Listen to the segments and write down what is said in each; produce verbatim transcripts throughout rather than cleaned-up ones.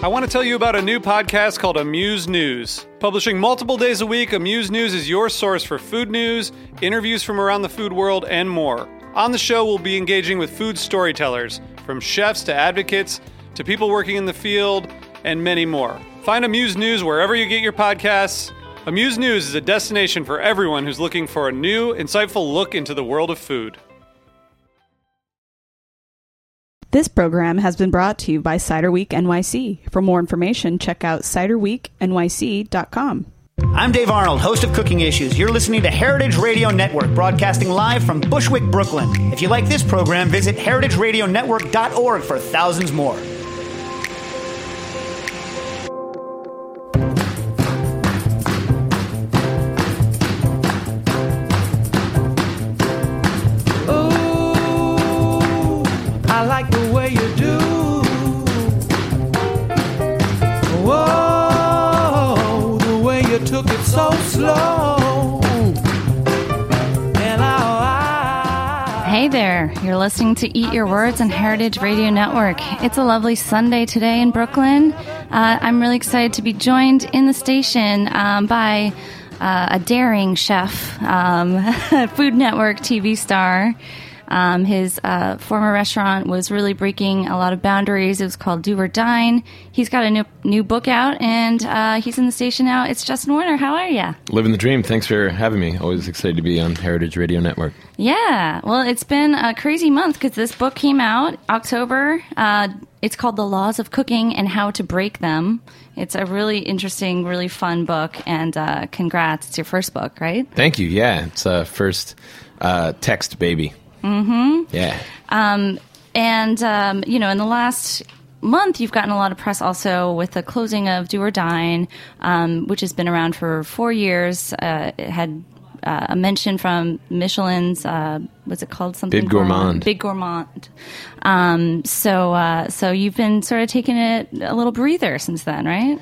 I want to tell you about a new podcast called Amuse News. Publishing multiple days a week, Amuse News is your source for food news, interviews from around the food world, and more. On the show, we'll be engaging with food storytellers, from chefs to advocates to people working in the field, and many more. Find Amuse News wherever you get your podcasts. Amuse News is a destination for everyone who's looking for a new, insightful look into the world of food. This program has been brought to you by Cider Week N Y C. For more information, check out cider week n y c dot com. I'm Dave Arnold, host of Cooking Issues. You're listening to Heritage Radio Network, broadcasting live from Bushwick, Brooklyn. If you like this program, visit heritage radio network dot org for thousands more. So slow. And I, I... Hey there, you're listening to Eat Your Words on Heritage Radio Network. It's a lovely Sunday today in Brooklyn. Uh, I'm really excited to be joined in the station um, by uh, a daring chef, um, Food Network T V star. Um, his uh, former restaurant was really breaking a lot of boundaries. It was called Do or Dine. He's got a new new book out, and uh, he's in the station now. It's Justin Warner. How are you? Living the dream. Thanks for having me. Always excited to be on Heritage Radio Network. Yeah. Well, it's been a crazy month because this book came out October. Uh, it's called The Laws of Cooking and How to Break Them. It's a really interesting, really fun book, and uh, congrats. It's your first book, right? Thank you. Yeah, it's a first uh, text baby. Mm-hmm. Yeah. Um, and, um, you know, in the last month, you've gotten a lot of press also with the closing of Do or Dine, um, which has been around for four years. Uh, it had uh, a mention from Michelin's, uh, what's it called? Something Big Gourmand. Big Gourmand. Um, so, uh, so you've been sort of taking it a little breather since then, right?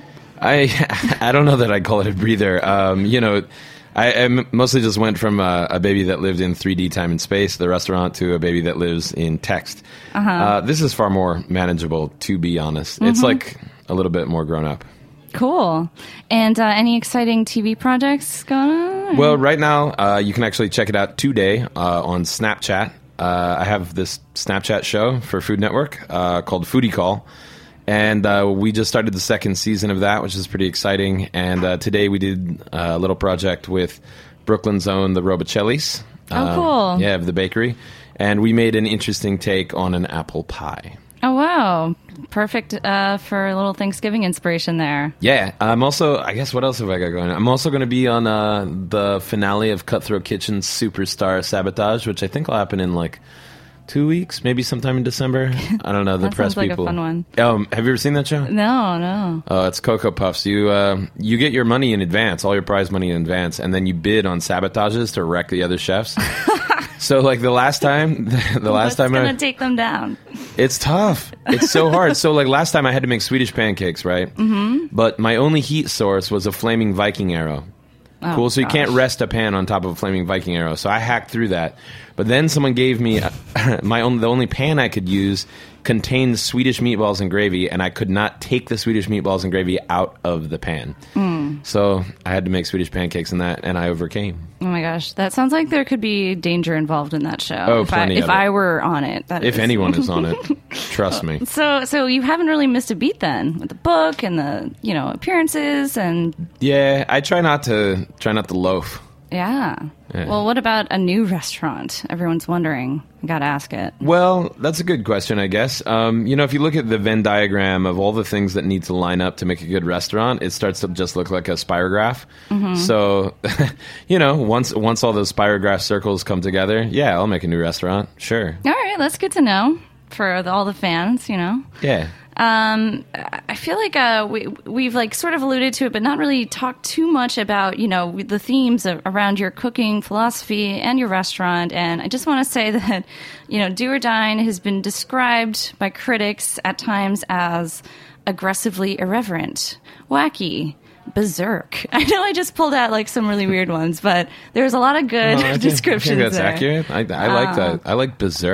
I I don't know that I'd call it a breather. Um, you know, I, I mostly just went from a, a baby that lived in three D time and space, the restaurant, to a baby that lives in text. Uh-huh. Uh, this is far more manageable, to be honest. Mm-hmm. It's like a little bit more grown up. Cool. And uh, any exciting T V projects going on? Well, right now, uh, you can actually check it out today uh, on Snapchat. Uh, I have this Snapchat show for Food Network uh, called Foodie Call. And uh, we just started the second season of that, which is pretty exciting. And uh, today we did a little project with Brooklyn's own The Robicellis. Oh, uh, cool. Yeah, of the bakery. And we made an interesting take on an apple pie. Oh, wow. Perfect uh, for a little Thanksgiving inspiration there. Yeah. I'm also, I guess, what else have I got going on? I'm also going to be on uh, the finale of Cutthroat Kitchen's Superstar Sabotage, which I think will happen in like two weeks, maybe sometime in December. I don't know. The that press sounds like people. A fun one. Um, have you ever seen that show? No, no. Oh, it's Cocoa Puffs. You uh, you get your money in advance, all your prize money in advance, and then you bid on sabotages to wreck the other chefs. So, like the last time, the last What's time gonna I, take them down? It's tough. It's so hard. So, like last time, I had to make Swedish pancakes, right? Mm-hmm. But my only heat source was a flaming Viking arrow. Oh, cool. So you gosh. can't rest a pan on top of a flaming Viking arrow. So I hacked through that. But then someone gave me a, my own. The only pan I could use contained Swedish meatballs and gravy, and I could not take the Swedish meatballs and gravy out of the pan. Mm. So I had to make Swedish pancakes in that, and I overcame. Oh my gosh, that sounds like there could be danger involved in that show. Oh, if plenty I, if of it. I were on it, that If is. anyone is on it, trust me. So, so you haven't really missed a beat then with the book and the you know appearances and Yeah, I try not to try not to loaf. yeah. Yeah. Well, what about a new restaurant? Everyone's wondering. I gotta ask it. Well, that's a good question, I guess. Um, you know, if you look at the Venn diagram of all the things that need to line up to make a good restaurant, it starts to just look like a spirograph. Mm-hmm. So, you know, once once all those spirograph circles come together, yeah, I'll make a new restaurant. Sure. All right, that's good to know for the, all the fans. You know. Yeah. Um, I feel like uh, we we've like sort of alluded to it, but not really talked too much about you know the themes of, around your cooking philosophy and your restaurant. And I just want to say that you know Do or Dine has been described by critics at times as aggressively irreverent, wacky, berserk. I know I just pulled out like some really weird ones, but there's a lot of good Well, I think, descriptions I think that's there. accurate. I, I like Uh, that. I like berserk.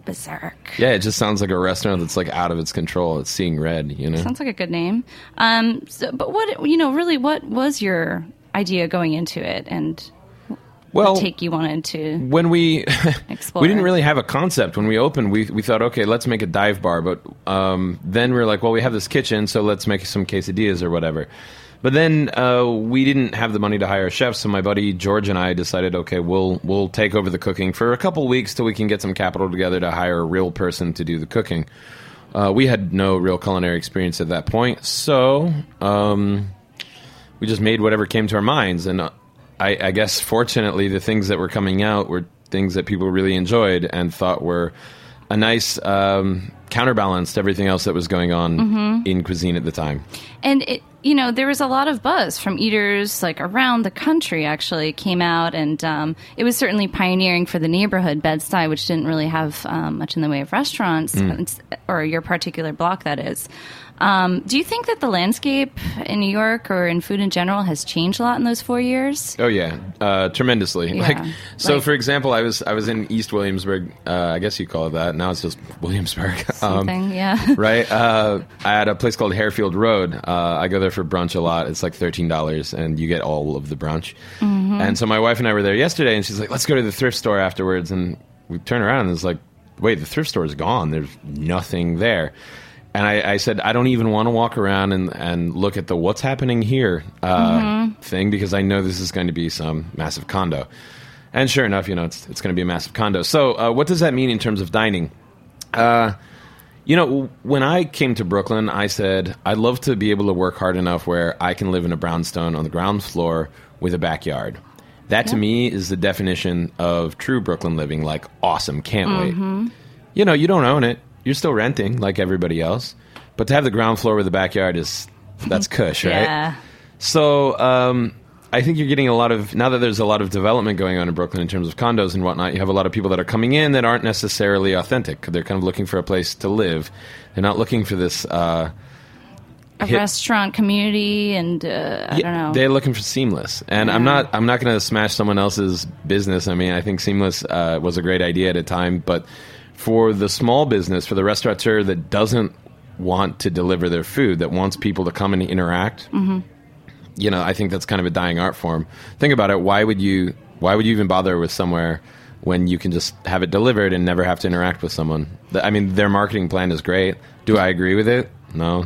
Berserk. Yeah, it just sounds like a restaurant that's like out of its control. It's seeing red, you know? Sounds like a good name. Um, so, but what, you know, really, what was your idea going into it, and well, the take you wanted to when we explore? We didn't really have a concept when we opened. We we thought, okay, let's make a dive bar, but um, then we were like, well, we have this kitchen, so let's make some quesadillas or whatever. But then uh, we didn't have the money to hire a chef, so my buddy George and I decided, okay, we'll we'll take over the cooking for a couple weeks till we can get some capital together to hire a real person to do the cooking. Uh, we had no real culinary experience at that point, so um, we just made whatever came to our minds. And uh, I, I guess, fortunately, the things that were coming out were things that people really enjoyed and thought were a nice um, counterbalance to everything else that was going on mm-hmm. in cuisine at the time. And, it, you know, there was a lot of buzz from eaters, like, around the country, actually, came out. And um, it was certainly pioneering for the neighborhood, Bed-Stuy, which didn't really have um, much in the way of restaurants, mm. or your particular block, that is. Um, do you think that the landscape in New York or in food in general has changed a lot in those four years? Oh yeah, uh, tremendously. Yeah. Like so, like, for example, I was I was in East Williamsburg. Uh, I guess you call it that. Now it's just Williamsburg. Something, um, yeah. Right. Uh, I had a place called Harefield Road. Uh, I go there for brunch a lot. It's like thirteen dollars, and you get all of the brunch. Mm-hmm. And so my wife and I were there yesterday, and she's like, "Let's go to the thrift store afterwards." And we turn around, and it's like, "Wait, the thrift store is gone. There's nothing there." And I, I said, I don't even want to walk around and, and look at the what's happening here uh, mm-hmm. thing, because I know this is going to be some massive condo. And sure enough, you know, it's it's going to be a massive condo. So uh, what does that mean in terms of dining? Uh, you know, when I came to Brooklyn, I said, I'd love to be able to work hard enough where I can live in a brownstone on the ground floor with a backyard. That, yeah. to me, is the definition of true Brooklyn living, like, awesome, can't mm-hmm. wait. You know, you don't own it. You're still renting like everybody else, but to have the ground floor with the backyard is that's cush, right? Yeah. So um, I think you're getting a lot of, now that there's a lot of development going on in Brooklyn in terms of condos and whatnot, you have a lot of people that are coming in that aren't necessarily authentic. They're kind of looking for a place to live. They're not looking for this uh, a hit. restaurant community, and uh, I yeah, don't know. They're looking for Seamless, and yeah. I'm not. I'm not going to smash someone else's business. I mean, I think Seamless uh, was a great idea at a time, but for the small business, for the restaurateur that doesn't want to deliver their food, that wants people to come and interact, mm-hmm. you know, I think that's kind of a dying art form. Think about it. Why would you? Why would you even bother with somewhere when you can just have it delivered and never have to interact with someone? I mean, their marketing plan is great. Do I agree with it? No.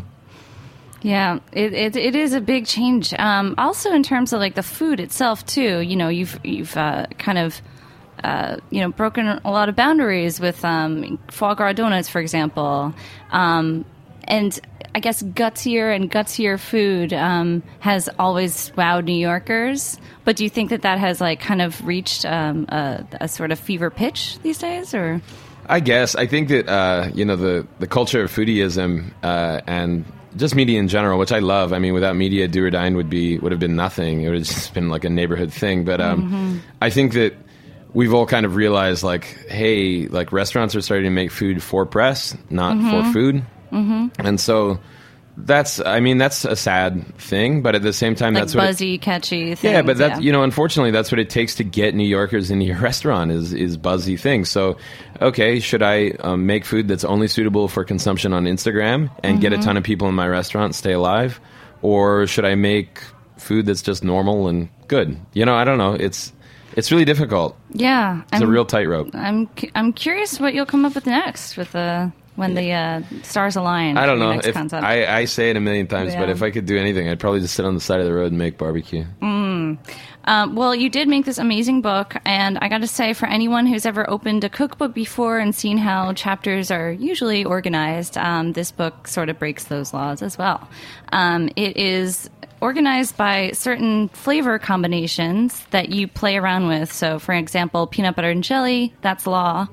Yeah, it, it it is a big change. Um, also, in terms of like the food itself, too. You know, you've you've uh, kind of. Uh, you know, broken a lot of boundaries with um, foie gras donuts, for example. Um, and I guess gutsier and gutsier food um, has always wowed New Yorkers. But do you think that that has, like, kind of reached um, a, a sort of fever pitch these days, or? I guess. I think that, uh, you know, the, the culture of foodieism uh, and just media in general, which I love. I mean, without media, Do or Dine would be would have been nothing. It would have just been like a neighborhood thing. But um, mm-hmm. I think that we've all kind of realized, like, hey, like, restaurants are starting to make food for press, not mm-hmm. for food. Mm-hmm. And so that's, I mean, that's a sad thing, but at the same time, like that's what buzzy, it, catchy things. Yeah, but that's, yeah. you know, unfortunately, that's what it takes to get New Yorkers into your restaurant is, is buzzy things. So, okay, should I um, make food that's only suitable for consumption on Instagram and mm-hmm. get a ton of people in my restaurant, stay alive? Or should I make food that's just normal and good? You know, I don't know. It's, It's really difficult. Yeah, it's I'm, a real tightrope. I'm I'm curious what you'll come up with next with the when the uh, stars align. I don't know. If I, I say it a million times, yeah. but if I could do anything, I'd probably just sit on the side of the road and make barbecue. Mm. Um, well, you did make this amazing book, and I got to say, for anyone who's ever opened a cookbook before and seen how chapters are usually organized, um, this book sort of breaks those laws as well. Um, it is organized by certain flavor combinations that you play around with. So, for example, peanut butter and jelly, that's law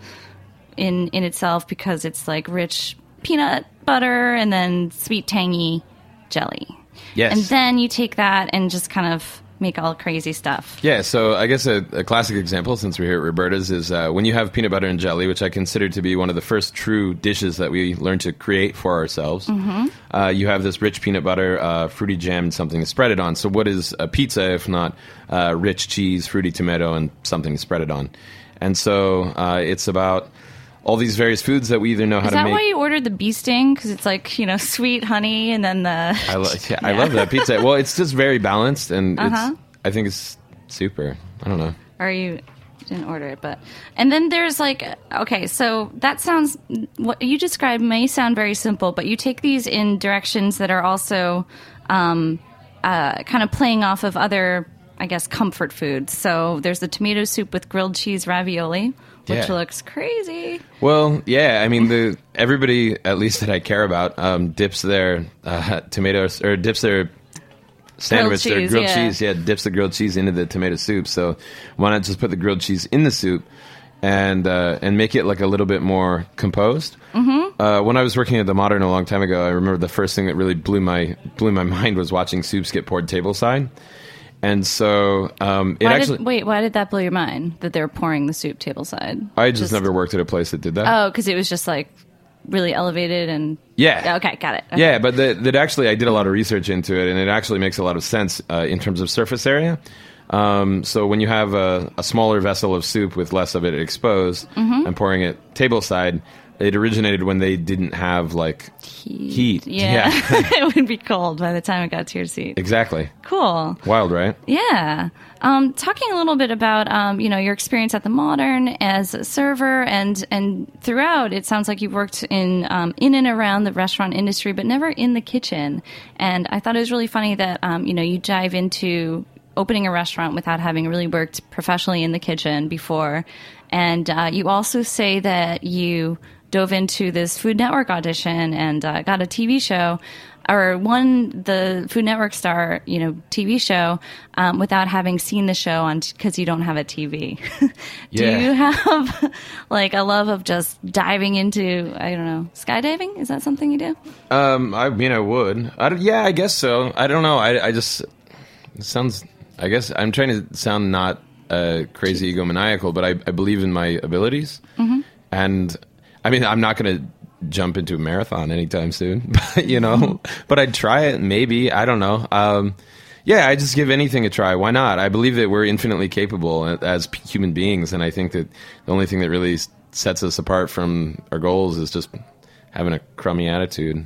in in itself because it's like rich peanut butter and then sweet, tangy jelly. Yes. And then you take that and just kind of make all crazy stuff. Yeah, so I guess a, a classic example, since we're here at Roberta's, is uh, when you have peanut butter and jelly, which I consider to be one of the first true dishes that we learned to create for ourselves. Mm-hmm. Uh, you have this rich peanut butter, uh, fruity jam, and something to spread it on. So what is a pizza if not uh, rich cheese, fruity tomato, and something to spread it on? And so uh, it's about all these various foods that we either know how Is to that make. why you ordered the bee sting? Because it's like, you know, sweet honey and then the... I, lo- yeah, I love that pizza. Well, it's just very balanced, and Uh-huh. it's, I think it's super. I don't know. Or you didn't order it, but... And then there's like... Okay, so that sounds... What you described may sound very simple, but you take these in directions that are also um, uh, kind of playing off of other, I guess, comfort foods. So there's the tomato soup with grilled cheese ravioli, which Yeah. looks crazy. Well, yeah, I mean, the everybody, at least that I care about, um, dips their uh, tomatoes, or dips their sandwich, Grilled their cheese, grilled yeah. cheese, yeah, dips the grilled cheese into the tomato soup. So why not just put the grilled cheese in the soup and uh, and make it like a little bit more composed? Mm-hmm. Uh, when I was working at the Modern a long time ago, I remember the first thing that really blew my blew my mind was watching soups get poured tableside. And so um, it Why actually... did, wait, why did that blow your mind, that they were pouring the soup tableside? I just, never worked at a place that did that. Oh, because it was just like really elevated and... Yeah. Okay, got it. Okay. Yeah, but that, that actually, I did a lot of research into it, and it actually makes a lot of sense uh, in terms of surface area. Um, so when you have a, a smaller vessel of soup with less of it exposed Mm-hmm. and pouring it tableside, it originated when they didn't have like Heat. heat. Yeah. It would be cold by the time it got to your seat. Exactly. Cool. Wild, right? Yeah. Um, talking a little bit about, um, you know, your experience at the Modern as a server, and, and throughout, it sounds like you've worked in, um, in and around the restaurant industry, but never in the kitchen. And I thought it was really funny that, um, you know, you dive into opening a restaurant without having really worked professionally in the kitchen before. And uh, you also say that you dove into this Food Network audition and uh, got a T V show, or won the Food Network star, you know, T V show um, without having seen the show on because you don't have a T V. Do Yeah. you have like a love of just diving into, I don't know, skydiving? Is that something you do? Um, I mean, I would. I, don't- yeah, I guess so. I don't know. I, I just... It sounds... I guess I'm trying to sound not uh, crazy egomaniacal, but I, I believe in my abilities. Mm-hmm. And... I mean, I'm not going to jump into a marathon anytime soon, you know, but I'd try it. Maybe. I don't know. Um, yeah, I just give anything a try. Why not? I believe that we're infinitely capable as p- human beings. And I think that the only thing that really s- sets us apart from our goals is just having a crummy attitude.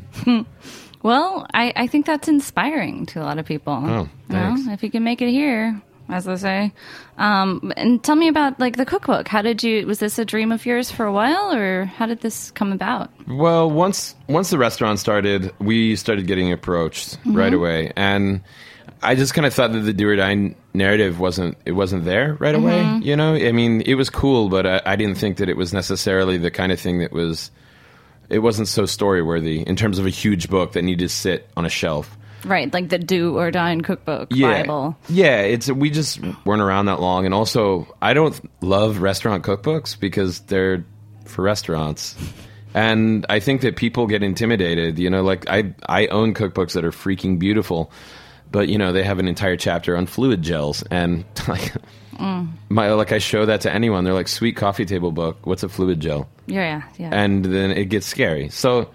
Well, I, I think that's inspiring to a lot of people. Oh, You know, thanks. if you can make it here, as they say. Um, and tell me about like the cookbook. How did you? Was this a dream of yours for a while, or how did this come about? Well, once once the restaurant started, we started getting approached right away, and I just kind of thought that the do or die narrative wasn't it wasn't there right away. You know, I mean, it was cool, but I, I didn't think that it was necessarily the kind of thing that was. It wasn't so story worthy in terms of a huge book that needed to sit on a shelf. Right, like the Do or Die cookbook Yeah, Bible. yeah. It's we just weren't around that long, and also I don't love restaurant cookbooks because they're for restaurants. And I think that people get intimidated. You know, like I I own cookbooks that are freaking beautiful, but you know they have an entire chapter on fluid gels, and like mm. my like I show that to anyone, they're like, "Sweet coffee table book. What's a fluid gel?" Yeah, yeah, yeah. And then it gets scary. So,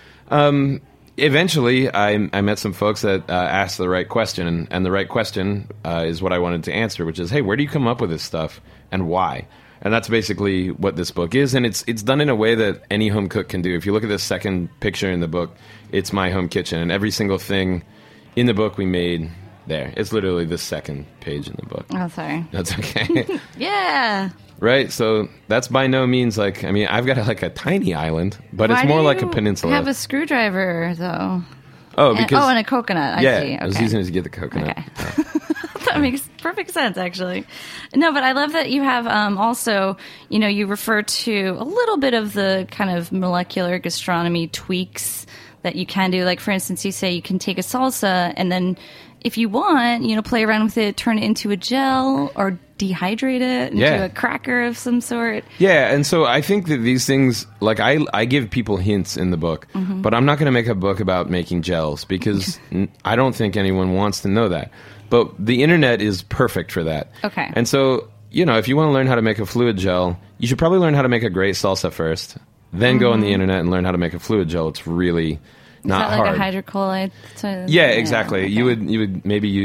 um, eventually, I I met some folks that uh, asked the right question, and, and the right question uh, is what I wanted to answer, which is, hey, where do you come up with this stuff, and why? And that's basically what this book is, and it's it's done in a way that any home cook can do. If you look at the second picture in the book, it's my home kitchen, and every single thing in the book we made there. It's literally the second page in the book. Oh, sorry. That's okay. Yeah. Right, so that's by no means like, I mean, I've got like a tiny island, but Why it's do more like a you peninsula. Have a screwdriver though. oh, And- because oh, and a coconut. I yeah, see. I was Okay. using it to get the coconut. Okay. That makes perfect sense, actually. No, but I love that you have um, also, you know, you refer to a little bit of the kind of molecular gastronomy tweaks that you can do. Like, for instance, you say you can take a salsa and then, if you want, you know, play around with it, turn it into a gel or dehydrate it into Yeah. a cracker of some sort. Yeah, and so I think that these things, like I, I give people hints in the book, Mm-hmm. but I'm not going to make a book about making gels because n- I don't think anyone wants to know that. But the internet is perfect for that. Okay. And so, you know, if you want to learn how to make a fluid gel, you should probably learn how to make a great salsa first, then go on the internet and learn how to make a fluid gel. It's really Is not that like hard. a hydrocolloid? So- Yeah, exactly. okay. You would you would maybe use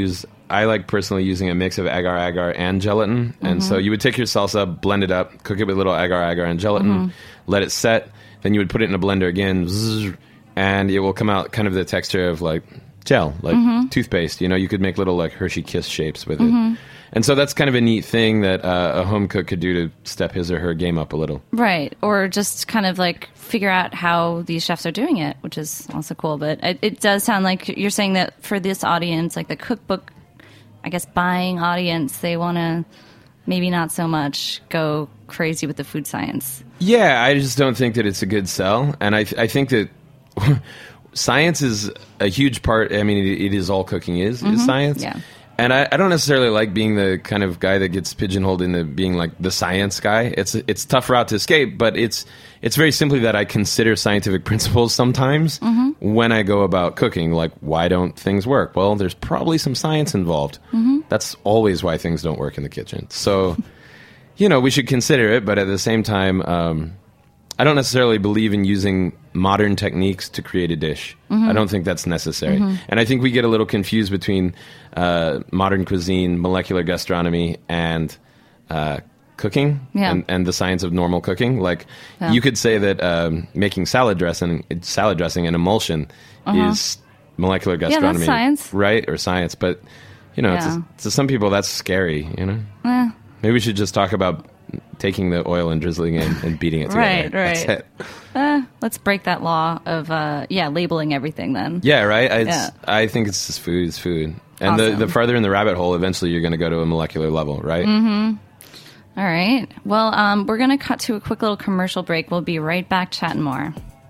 I like personally using a mix of agar agar and gelatin. Mm-hmm. And so you would take your salsa, blend it up, cook it with little agar agar and gelatin, mm-hmm. let it set. Then you would put it in a blender again, zzz, and it will come out kind of the texture of like gel, like mm-hmm. toothpaste. You know, you could make little like Hershey Kiss shapes with mm-hmm. it. And so that's kind of a neat thing that uh, a home cook could do to step his or her game up a little. Right. Or just kind of like figure out how these chefs are doing it, which is also cool. But it, it does sound like you're saying that for this audience, like the cookbook, I guess, buying audience, they want to maybe not so much go crazy with the food science. Yeah, I just don't think that it's a good sell. And I, th- I think that science is a huge part. I mean, it, it is all cooking is, mm-hmm. is science. Yeah. And I, I don't necessarily like being the kind of guy that gets pigeonholed into being like the science guy. It's it's a tough route to escape, but it's it's very simply that I consider scientific principles sometimes mm-hmm. when I go about cooking. Like, why don't things work? Well, there's probably some science involved. Mm-hmm. That's always why things don't work in the kitchen. So, you know, we should consider it, but at the same time, um, I don't necessarily believe in using modern techniques to create a dish. Mm-hmm. I don't think that's necessary. Mm-hmm. And I think we get a little confused between uh, modern cuisine, molecular gastronomy, and uh, cooking yeah. and, and the science of normal cooking. Like, yeah. you could say that um, making salad dressing, salad dressing and emulsion uh-huh. is molecular gastronomy. Yeah, that's science. Right, or science. But, you know, yeah. to, to some people, that's scary, you know? Eh. Maybe we should just talk about taking the oil and drizzling it and beating it together. Right, right. That's it. Uh, let's break that law of, uh, yeah, labeling everything then. Yeah, right? I, yeah. I think it's just food is food. And awesome. the, the farther in the rabbit hole, eventually you're going to go to a molecular level, right? Mm-hmm. All right. Well, um, we're going to cut to a quick little commercial break. We'll be right back chatting more.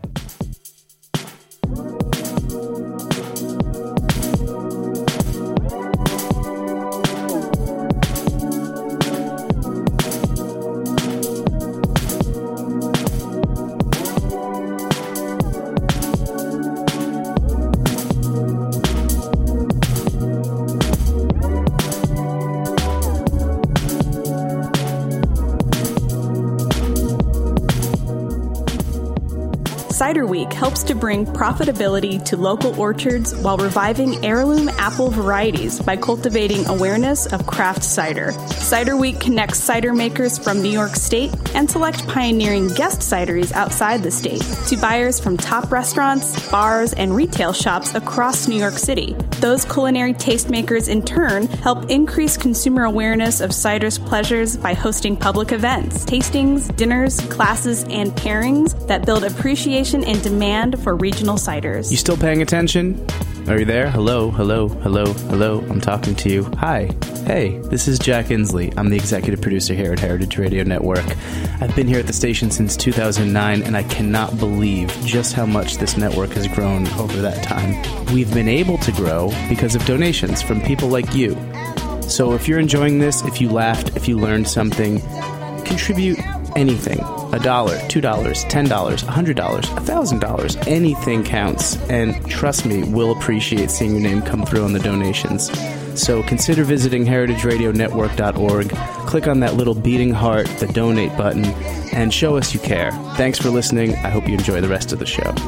Cider Week helps to bring profitability to local orchards while reviving heirloom apple varieties by cultivating awareness of craft cider. Cider Week connects cider makers from New York State and select pioneering guest cideries outside the state to buyers from top restaurants, bars, and retail shops across New York City. Those culinary tastemakers, in turn, help increase consumer awareness of cider's pleasures by hosting public events, tastings, dinners, classes, and pairings that build appreciation and demand for regional ciders. You still paying attention? Are you there? Hello, hello, hello, hello. I'm talking to you. Hi. Hey, this is Jack Inslee. I'm the executive producer here at Heritage Radio Network. I've been here at the station since two thousand nine, and I cannot believe just how much this network has grown over that time. We've been able to grow because of donations from people like you. So if you're enjoying this, if you laughed, if you learned something, contribute anything. A dollar, two dollars, ten dollars, a hundred dollars, a thousand dollars, anything counts. And trust me, we'll appreciate seeing your name come through on the donations. So consider visiting heritage radio network dot org, click on that little beating heart, the donate button, and show us you care. Thanks for listening. I hope you enjoy the rest of the show.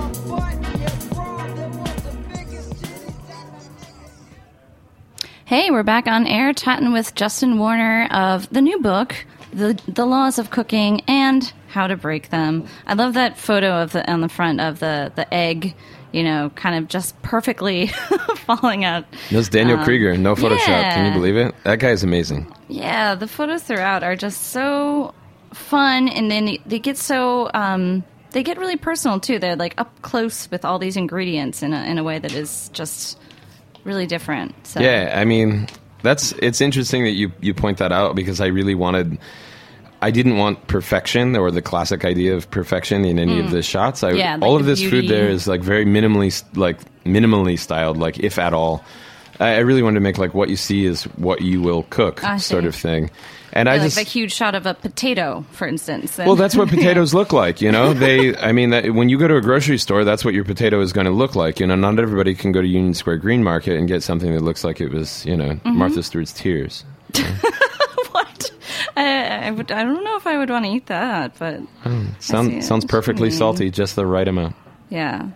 Hey, we're back on air chatting with Justin Warner of the new book, The The Laws of Cooking and How to Break Them. I love that photo of the on the front of the, the egg, you know, kind of just perfectly falling out. That's Daniel um, Krieger, no Photoshop. Yeah. Can you believe it? That guy is amazing. Yeah, the photos throughout are just so fun, and then they get so um, they get really personal too. They're like up close with all these ingredients in a, in a way that is just really different. So. Yeah, I mean, that's it's interesting that you you point that out because I really wanted. I didn't want perfection or the classic idea of perfection in any mm. of the shots. I, yeah, like all of the this beauty. food there is like very minimally, like minimally styled, like if at all. I, I really wanted to make like what you see is what you will cook, I sort see. of thing. And yeah, I like just a huge shot of a potato, for instance. well, that's what potatoes look like. You know, they. I mean, that, when you go to a grocery store, that's what your potato is going to look like. You know, not everybody can go to Union Square Green Market and get something that looks like it was, you know, mm-hmm. Martha Stewart's tears. You know? What? I, I would. I don't know if I would want to eat that, but oh, sound, sounds perfectly salty, just the right amount. Yeah.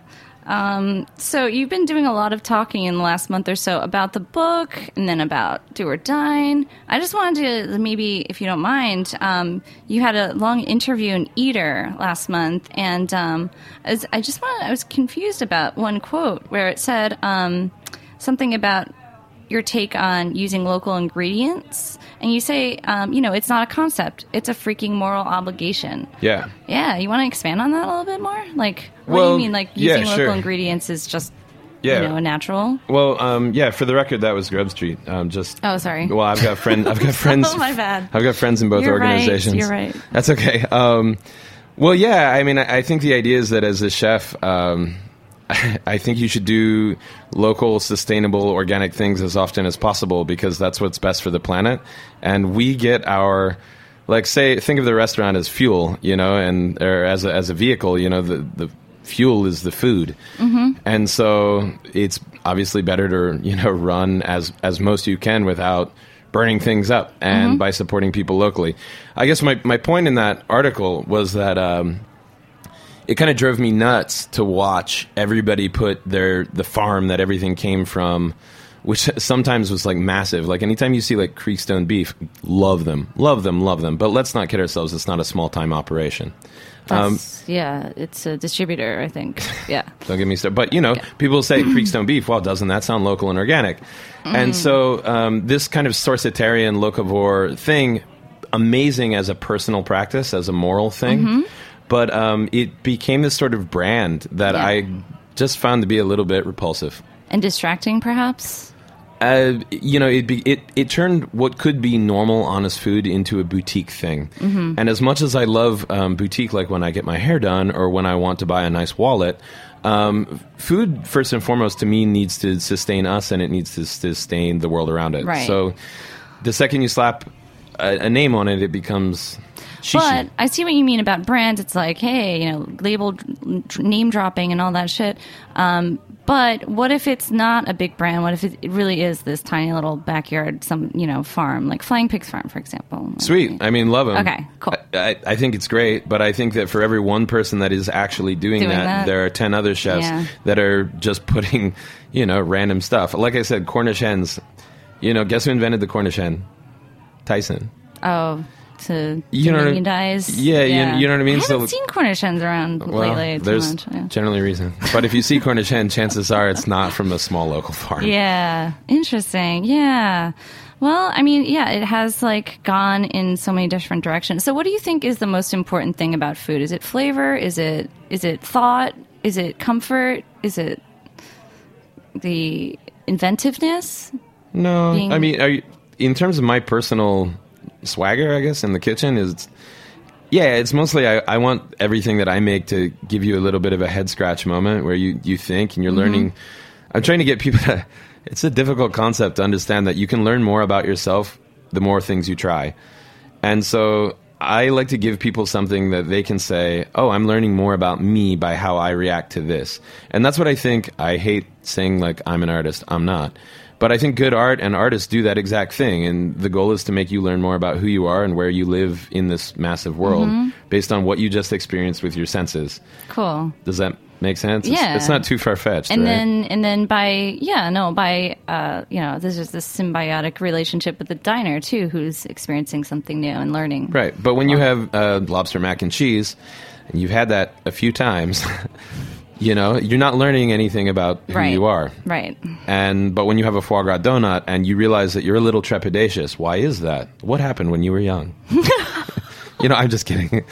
Um, so you've been doing a lot of talking in the last month or so about the book and then about Do or Dine. I just wanted to maybe, if you don't mind, um, you had a long interview in Eater last month, and um, I, was, I just wanted, I was confused about one quote where it said um, something about your take on using local ingredients, and you say, um, you know, it's not a concept, it's a freaking moral obligation. Yeah. Yeah, you want to expand on that a little bit more? Like, what well, do you mean, like, using yeah, local sure. ingredients is just, yeah. you know, natural? Well, um, yeah, for the record, that was Grub Street. Um, just Oh, sorry. Well, I've got friend, I've got friends. Oh, my bad. I've got friends in both You're organizations. Right, you're right. That's okay. Um, well, yeah, I mean, I, I think the idea is that as a chef, um, I think you should do local, sustainable, organic things as often as possible because that's what's best for the planet. And we get our, like, say, think of the restaurant as fuel, you know, and or as a, as a vehicle, you know, the, the fuel is the food. Mm-hmm. And so it's obviously better to, you know, run as, as most you can without burning things up and mm-hmm. by supporting people locally. I guess my, my point in that article was that, um, it kind of drove me nuts to watch everybody put their the farm that everything came from, which sometimes was like massive. Like anytime you see like Creekstone beef, love them, love them, love them. But let's not kid ourselves; it's not a small time operation. Um, yeah, it's a distributor, I think. Yeah. Don't get me started. But you know, yeah. people say Creekstone beef. Well, doesn't that sound local and organic? Mm. And so um, this kind of sourcitarian locavore thing, amazing as a personal practice, as a moral thing. Mm-hmm. But um, it became this sort of brand that yeah. I just found to be a little bit repulsive. And distracting, perhaps? Uh, you know, it, be, it it turned what could be normal, honest food into a boutique thing. Mm-hmm. And as much as I love um, boutique, like when I get my hair done or when I want to buy a nice wallet, um, food, first and foremost, to me, needs to sustain us and it needs to sustain the world around it. Right. So the second you slap a, a name on it, it becomes... Shishi. But I see what you mean about brands. It's like, hey, you know, label name dropping and all that shit. Um, but what if it's not a big brand? What if it really is this tiny little backyard, some, you know, farm, like Flying Pigs Farm, for example? Sweet. I mean, love them. Okay, cool. I, I, I think it's great, but I think that for every one person that is actually doing, doing that, that, there are ten other chefs yeah. that are just putting, you know, random stuff. Like I said, Cornish hens. You know, guess who invented the Cornish hen? Tyson. Oh, to you know million dyes. Yeah, yeah. You, you know what I mean? I haven't so, seen Cornish hens around well, lately. Too there's much. Yeah. generally a reason. But if you see Cornish hen, chances are it's not from a small local farm. Yeah, interesting. Yeah. Well, I mean, yeah, it has like gone in so many different directions. So what do you think is the most important thing about food? Is it flavor? Is it is it thought? Is it comfort? Is it the inventiveness? No. Being... I mean, are you, in terms of my personal swagger, I guess, in the kitchen is, yeah, it's mostly I, I want everything that I make to give you a little bit of a head scratch moment where you, you think and you're mm-hmm. learning. I'm trying to get people to, it's a difficult concept to understand that you can learn more about yourself the more things you try. And so I like to give people something that they can say, oh, I'm learning more about me by how I react to this. And that's what I think. I hate saying like I'm an artist. I'm not. But I think good art and artists do that exact thing. And the goal is to make you learn more about who you are and where you live in this massive world mm-hmm. based on what you just experienced with your senses. Cool. Does that make sense? Yeah. It's, it's not too far-fetched, and right? then and then by, yeah, no, by, uh, you know, there's just this symbiotic relationship with the diner, too, who's experiencing something new and learning. Right. But when you have uh, lobster mac and cheese, and you've had that a few times... You know, you're not learning anything about who right. you are. Right. And but when you have a foie gras donut and you realize that you're a little trepidatious, why is that? What happened when you were young? You know, I'm just kidding.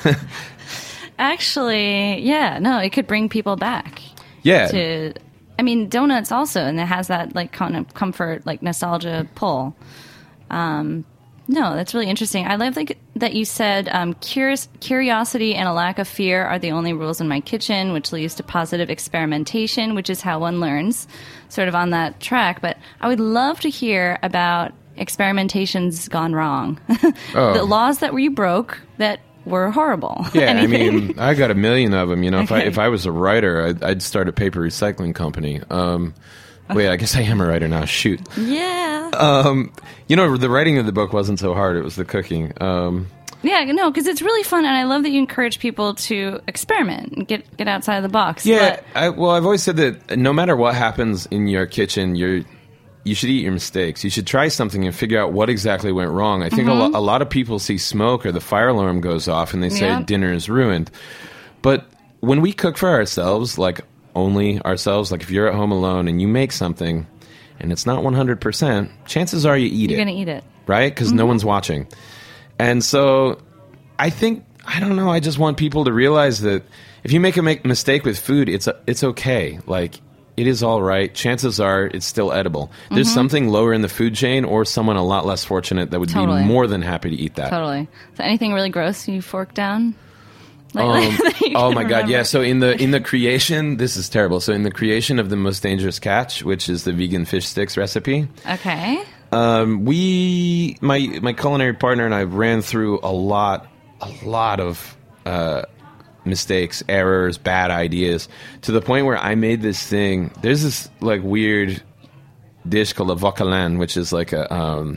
Actually, yeah, no, it could bring people back. Yeah. To, I mean, donuts also, and it has that like kind of comfort, like nostalgia pull. Um, No, that's really interesting. I love like that you said um, curious, curiosity and a lack of fear are the only rules in my kitchen, which leads to positive experimentation, which is how one learns, sort of on that track. But I would love to hear about experimentations gone wrong. Oh. The laws that you broke that were horrible. Yeah, I mean, I got a million of them. You know, Okay. if I if I was a writer, I'd, I'd start a paper recycling company. Um, wait, I guess I am a writer now. Shoot. Yeah. Um, you know, the writing of the book wasn't so hard. It was the cooking. Um, Yeah, no, because it's really fun, and I love that you encourage people to experiment and get get outside of the box. Yeah, but, I, well, I've always said that no matter what happens in your kitchen, you're you should eat your mistakes. You should try something and figure out what exactly went wrong. I think mm-hmm. a, lo- a lot of people see smoke or the fire alarm goes off and they say yeah. dinner is ruined. But when we cook for ourselves, like only ourselves, like if you're at home alone and you make something and it's not one hundred percent, chances are you eat you're it. You're going to eat it. Right? Because mm-hmm. no one's watching. And so I think, I don't know, I just want people to realize that if you make a make mistake with food, it's a, it's okay. Like, it is all right. Chances are it's still edible. There's mm-hmm. something lower in the food chain or someone a lot less fortunate that would totally. be more than happy to eat that. Totally. So anything really gross you fork down? Like, um, like oh my remember. God, yeah. So in the in the creation, this is terrible. So in the creation of the Most Dangerous Catch, which is the vegan fish sticks recipe. Okay. Um, we, my my culinary partner and I ran through a lot, a lot of uh, mistakes, errors, bad ideas, to the point where I made this thing. There's this like weird dish called a vauquelin, which is like a, um,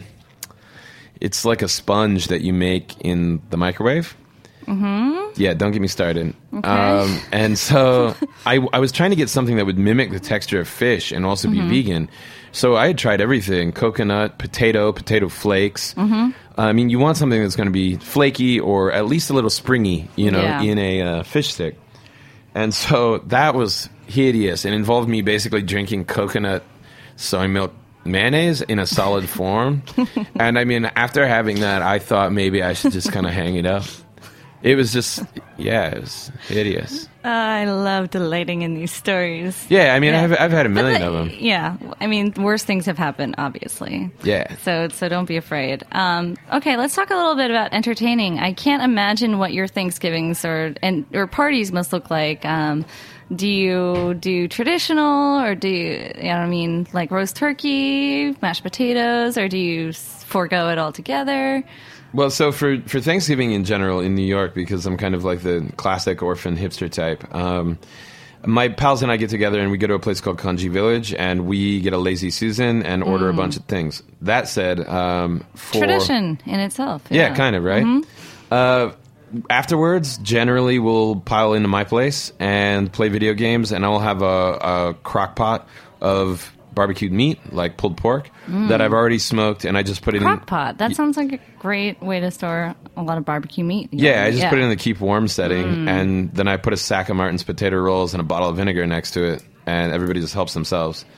it's like a sponge that you make in the microwave. Mm-hmm. Yeah, don't get me started. Okay. Um, and so I, I was trying to get something that would mimic the texture of fish and also be mm-hmm. vegan. So I had tried everything: coconut, potato, potato flakes. Mm-hmm. I mean, you want something that's going to be flaky or at least a little springy, you know, yeah. in a uh, fish stick. And so that was hideous. It involved me basically drinking coconut soy milk mayonnaise in a solid form. And I mean, after having that, I thought maybe I should just kind of hang it up. It was just, yeah, it was hideous. Uh, I love delighting in these stories. Yeah, I mean, yeah. I've I've had a million the, of them. Yeah, I mean, worse things have happened, obviously. Yeah. So so don't be afraid. Um, okay, let's talk a little bit about entertaining. I can't imagine what your Thanksgivings or and or parties must look like. Um, do you do traditional, or do you, you know what I mean, like roast turkey, mashed potatoes, or do you forego it altogether? Well, so for, for Thanksgiving in general in New York, because I'm kind of like the classic orphan hipster type, um, my pals and I get together and we go to a place called Kanji Village and we get a Lazy Susan and order mm. a bunch of things. That said, um, for... tradition in itself. Yeah, yeah kind of, right? Mm-hmm. Uh, afterwards, generally we'll pile into my place and play video games, and I'll have a, a crock pot of barbecued meat, like pulled pork, mm. that I've already smoked, and I just put it crock in... Crock pot. That sounds like a great way to store a lot of barbecue meat. Yeah, I just yeah. put it in the keep warm setting, mm. and then I put a sack of Martin's potato rolls and a bottle of vinegar next to it, and everybody just helps themselves.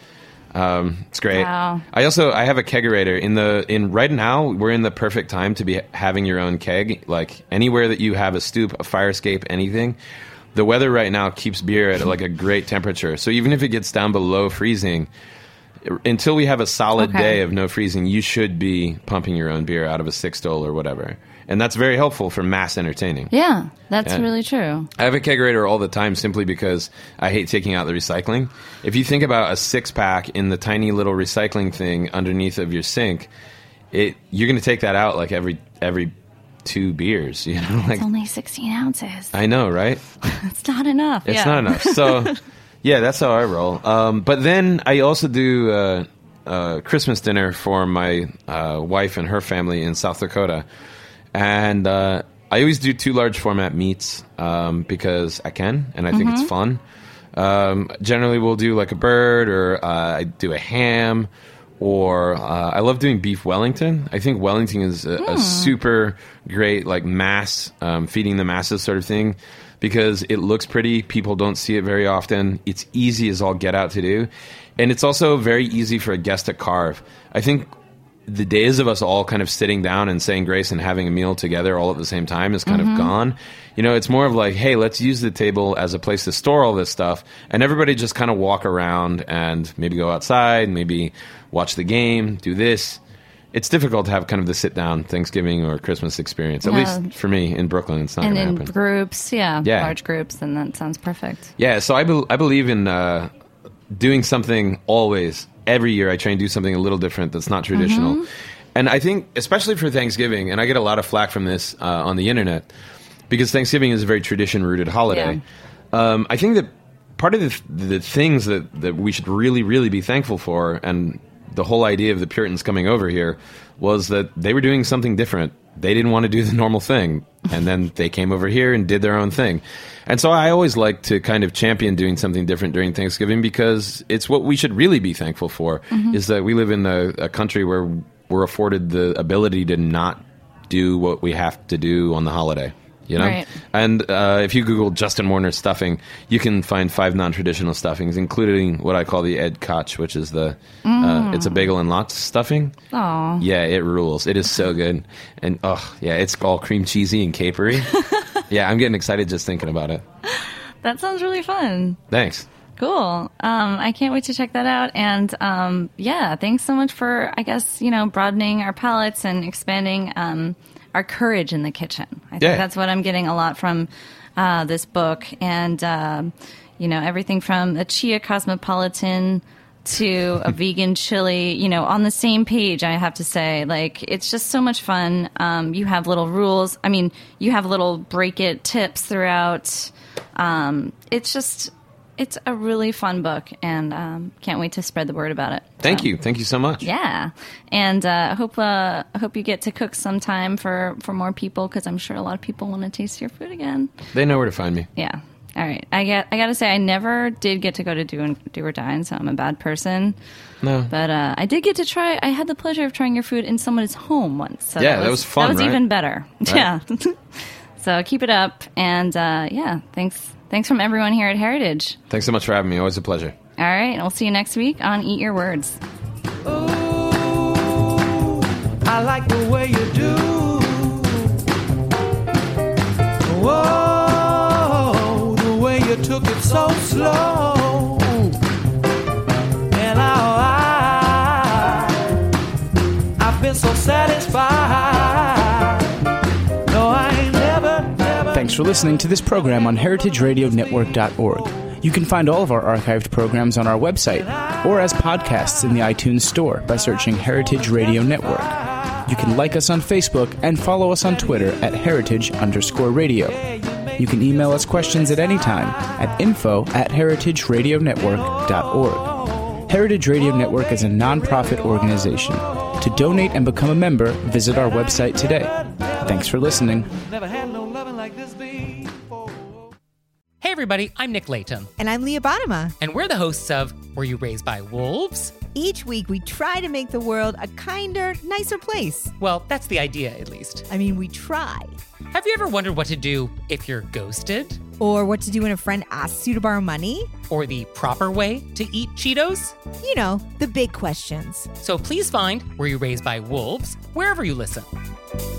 Um, it's great. Wow. I also I have a kegerator in the in right now. We're in the perfect time to be having your own keg. Like anywhere that you have a stoop, a fire escape, anything. The weather right now keeps beer at like a great temperature. So even if it gets down below freezing, until we have a solid okay. day of no freezing, you should be pumping your own beer out of a six stole or whatever. And that's very helpful for mass entertaining. Yeah, that's yeah. really true. I have a kegerator all the time simply because I hate taking out the recycling. If you think about a six-pack in the tiny little recycling thing underneath of your sink, it you're going to take that out like every every two beers. You know, like it's only sixteen ounces. I know, right? It's not enough. It's yeah. not enough. So... Yeah, that's how I roll. Um, but then I also do uh, uh, Christmas dinner for my uh, wife and her family in South Dakota. And uh, I always do two large format meats um, because I can, and I think mm-hmm. it's fun. Um, generally, we'll do like a bird, or uh, I do a ham, or uh, I love doing beef Wellington. I think Wellington is a, mm. a super great like mass, um, feeding the masses sort of thing. Because it looks pretty, people don't see it very often. It's easy as all get out to do. And it's also very easy for a guest to carve. I think the days of us all kind of sitting down and saying grace and having a meal together all at the same time is kind mm-hmm. of gone. You know, it's more of like, hey, let's use the table as a place to store all this stuff. And everybody just kind of walk around and maybe go outside, maybe watch the game, do this. It's difficult to have kind of the sit-down Thanksgiving or Christmas experience. At no. least for me in Brooklyn, it's not going to happen. And in groups, yeah, yeah, large groups, and that sounds perfect. Yeah, so I, be- I believe in uh, doing something always. Every year I try and do something a little different that's not traditional. Mm-hmm. And I think, especially for Thanksgiving, and I get a lot of flack from this uh, on the internet, because Thanksgiving is a very tradition-rooted holiday. Yeah. Um, I think that part of the, the things that, that we should really, really be thankful for, and the whole idea of the Puritans coming over here, was that they were doing something different they didn't want to do the normal thing. And then they came over here and did their own thing. And so I always like to kind of champion doing something different during Thanksgiving, because it's what we should really be thankful for, mm-hmm. is that we live in a, a country where we're afforded the ability to not do what we have to do on the holiday. You know, right. And uh, if you Google Justin Warner stuffing, you can find five non-traditional stuffings, including what I call the Ed Koch, which is the mm. uh, it's a bagel and lox stuffing. Aww. Yeah, it rules. It is so good, and oh yeah, it's all cream cheesy and capery. Yeah, I'm getting excited just thinking about it. That sounds really fun. Thanks. Cool. Um, I can't wait to check that out. And um, yeah, thanks so much for, I guess, you know, broadening our palettes and expanding um, our courage in the kitchen. I think yeah. that's what I'm getting a lot from uh, this book. And, um, you know, everything from a chia cosmopolitan to a vegan chili, you know, on the same page, I have to say. Like, it's just so much fun. Um, you have little rules. I mean, you have little break it tips throughout. Um, it's just... It's a really fun book, and um, can't wait to spread the word about it. Thank so, you. Thank you so much. Yeah. And I uh, hope uh, hope you get to cook sometime for, for more people, because I'm sure a lot of people want to taste your food again. They know where to find me. Yeah. All right. I get. I got to say, I never did get to go to Do, and, Do or Die, so I'm a bad person. No. But uh, I did get to try. I had the pleasure of trying your food in someone's home once. So yeah, that was, that was fun, That was right? even better. Right. Yeah. So keep it up. And uh, yeah, thanks. Thanks from everyone here at Heritage. Thanks so much for having me. Always a pleasure. All right. And we'll see you next week on Eat Your Words. Ooh, I like the way you do. Whoa, the way you took it so slow. And I, I, I've been so satisfied. No, I ain't never, never. Thanks for listening to this program on heritage radio network dot org. You can find all of our archived programs on our website or as podcasts in the iTunes Store by searching Heritage Radio Network. You can like us on Facebook and follow us on Twitter at heritage underscore radio. You can email us questions at any time at info at heritage radio network dot org. Heritage Radio Network is a non-profit organization. To donate and become a member, visit our website today. Thanks for listening. Never had no loving like this before. Hey everybody, I'm Nick Latham. And I'm Leah Bottima. And we're the hosts of Were You Raised by Wolves? Each week we try to make the world a kinder, nicer place. Well, that's the idea, at least. I mean, we try. Have you ever wondered what to do if you're ghosted? Or what to do when a friend asks you to borrow money? Or the proper way to eat Cheetos? You know, the big questions. So please find Were You Raised by Wolves wherever you listen.